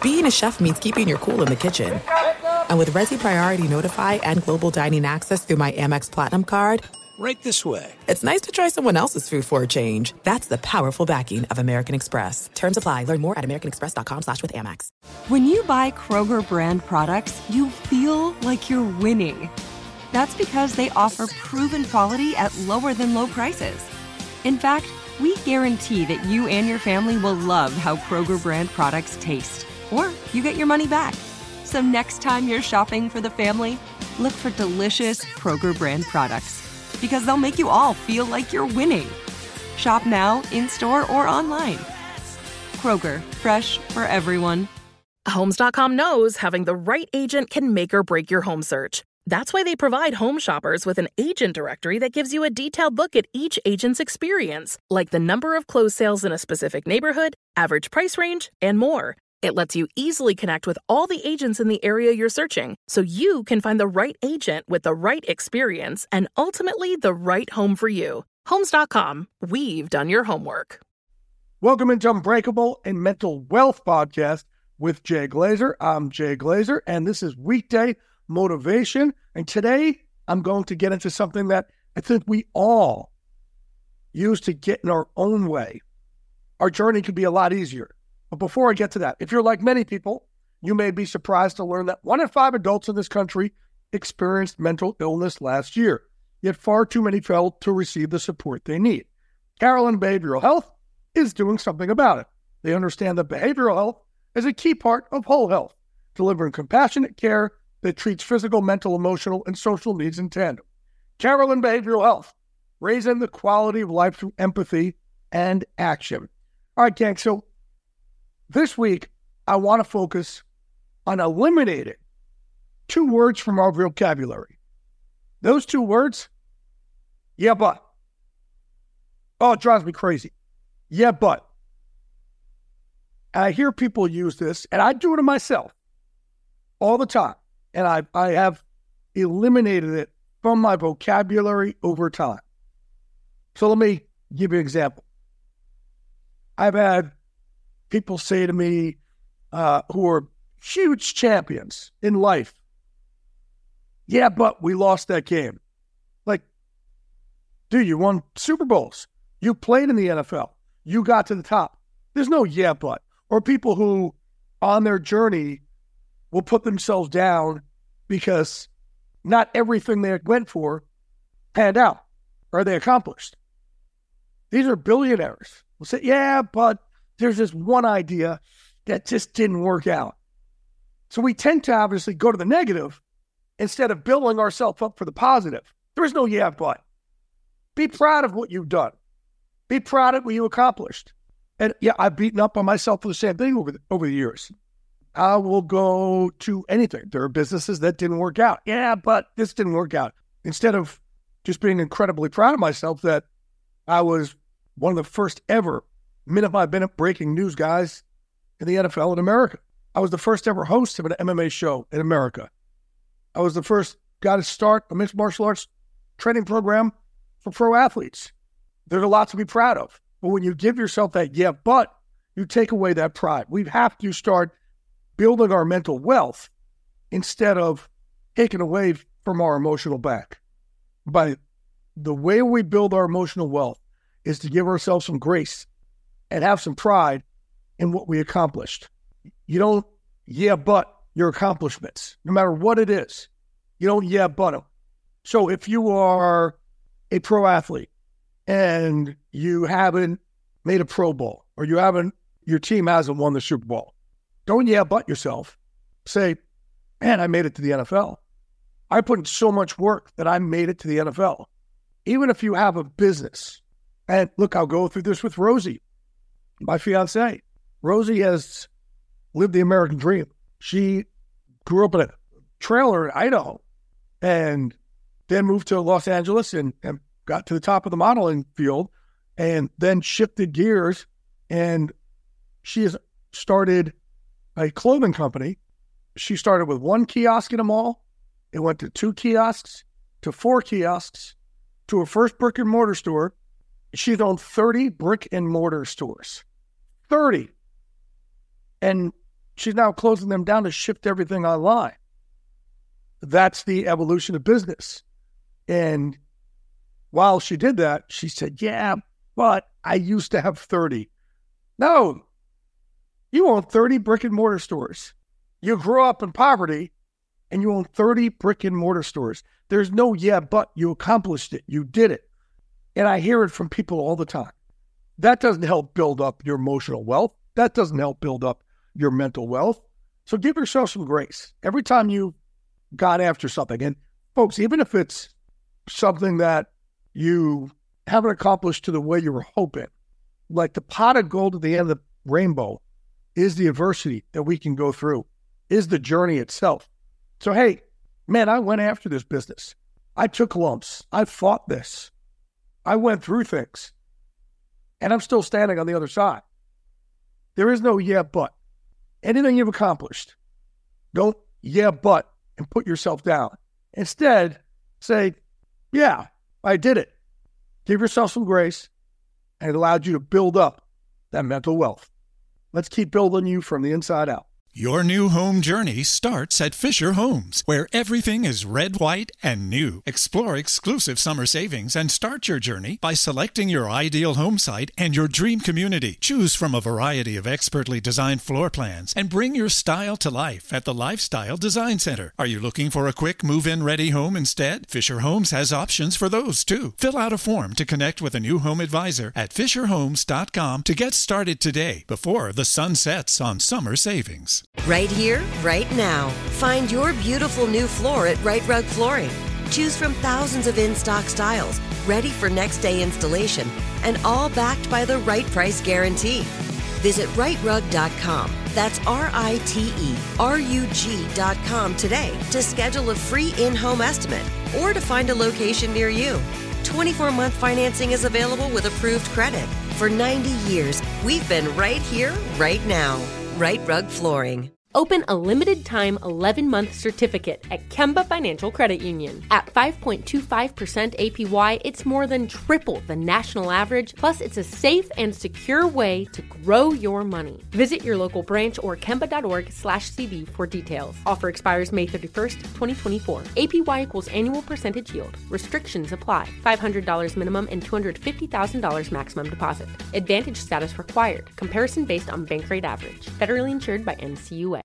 Being a chef means keeping your cool in the kitchen. And with Resi Priority Notify and Global Dining Access through my Amex Platinum card, right this way. It's nice to try someone else's food for a change. That's the powerful backing of American Express. Terms apply. Learn more at americanexpress.com/withAmex. When you buy Kroger brand products, you feel like you're winning. That's because they offer proven quality at lower than low prices. In fact, we guarantee that you and your family will love how Kroger brand products taste, or you get your money back. So next time you're shopping for the family, look for delicious Kroger brand products, because they'll make you all feel like you're winning. Shop now, in-store, or online. Kroger, fresh for everyone. Homes.com knows having the right agent can make or break your home search. That's why they provide home shoppers with an agent directory that gives you a detailed look at each agent's experience, like the number of closed sales in a specific neighborhood, average price range, and more. It lets you easily connect with all the agents in the area you're searching, so you can find the right agent with the right experience and ultimately the right home for you. Homes.com. We've done your homework. Welcome into Unbreakable and Mental Wealth Podcast with Jay Glazer. I'm Jay Glazer, and this is Weekday Motivation. And today I'm going to get into something that I think we all use to get in our own way. Our journey could be a lot easier. But before I get to that, if you're like many people, you may be surprised to learn that 1 in 5 adults in this country experienced mental illness last year, yet far too many failed to receive the support they need. Carelon Behavioral Health is doing something about it. They understand that behavioral health is a key part of whole health, delivering compassionate care that treats physical, mental, emotional, and social needs in tandem. Carelon Behavioral Health, raising the quality of life through empathy and action. All right, gang, so this week, I want to focus on eliminating 2 words from our vocabulary. Those 2 words, yeah, but. Oh, it drives me crazy. Yeah, but. And I hear people use this, and I do it to myself all the time. And I have eliminated it from my vocabulary over time. So let me give you an example. I've had people say to me who are huge champions in life, yeah, but we lost that game. Like, dude, you won Super Bowls. You played in the NFL. You got to the top. There's no yeah, but. Or people who, on their journey, will put themselves down because not everything they went for panned out or they accomplished. These are billionaires. We'll say, yeah, but there's this one idea that just didn't work out. So we tend to obviously go to the negative instead of building ourselves up for the positive. There is no yeah, but. Be proud of what you've done. Be proud of what you accomplished. And yeah, I've beaten up on myself for the same thing over the years. I will go to anything. There are businesses that didn't work out. Yeah, but this didn't work out. Instead of just being incredibly proud of myself that I was one of the first ever minute-by-minute breaking news guys in the NFL in America. I was the first ever host of an MMA show in America. I was the first guy to start a mixed martial arts training program for pro athletes. There's a lot to be proud of. But when you give yourself that yeah, but, you take away that pride. We have to start building our mental wealth instead of taking away from our emotional bank. By the way we build our emotional wealth is to give ourselves some grace and have some pride in what we accomplished. You don't yeah, but your accomplishments, no matter what it is. You don't yeah, but them. So if you are a pro athlete and you haven't made a Pro Bowl or your team hasn't won the Super Bowl, don't yeah, but yourself. Say, man, I made it to the NFL. I put in so much work that I made it to the NFL. Even if you have a business, and look, I'll go through this with Rosie, my fiance. Rosie has lived the American dream. She grew up in a trailer in Idaho and then moved to Los Angeles and got to the top of the modeling field and then shifted gears, and she has started a clothing company. She started with 1 kiosk in a mall. It went to 2 kiosks, to 4 kiosks, to her first brick and mortar store. She's owned 30 brick and mortar stores. 30. And she's now closing them down to shift everything online. That's the evolution of business. And while she did that, she said, yeah, but I used to have 30. No, you own 30 brick and mortar stores. You grew up in poverty and you own 30 brick and mortar stores. There's no yeah, but you accomplished it. You did it. And I hear it from people all the time. That doesn't help build up your emotional wealth. That doesn't help build up your mental wealth. So give yourself some grace. Every time you got after something, and folks, even if it's something that you haven't accomplished to the way you were hoping, like the pot of gold at the end of the rainbow is the adversity that we can go through, is the journey itself. So, hey, man, I went after this business. I took lumps. I fought this. I went through things. And I'm still standing on the other side. There is no yeah, but. Anything you've accomplished, don't yeah, but, and put yourself down. Instead, say, yeah, I did it. Give yourself some grace, and it allowed you to build up that mental wealth. Let's keep building you from the inside out. Your new home journey starts at Fisher Homes, where everything is red, white, and new. Explore exclusive summer savings and start your journey by selecting your ideal home site and your dream community. Choose from a variety of expertly designed floor plans and bring your style to life at the Lifestyle Design Center. Are you looking for a quick move-in ready home instead? Fisher Homes has options for those too. Fill out a form to connect with a new home advisor at FisherHomes.com to get started today before the sun sets on summer savings. Right here, right now. Find your beautiful new floor at Rite Rug Flooring. Choose from thousands of in-stock styles, ready for next day installation, and all backed by the right price guarantee. Visit riterug.com. That's RITERUG.com today to schedule a free in-home estimate or to find a location near you. 24-month financing is available with approved credit. For 90 years, we've been right here, right now. Rite Rug Flooring. Open a limited-time 11-month certificate at Kemba Financial Credit Union. At 5.25% APY, it's more than triple the national average, plus it's a safe and secure way to grow your money. Visit your local branch or kemba.org/cb for details. Offer expires May 31st, 2024. APY equals annual percentage yield. Restrictions apply. $500 minimum and $250,000 maximum deposit. Advantage status required. Comparison based on bank rate average. Federally insured by NCUA.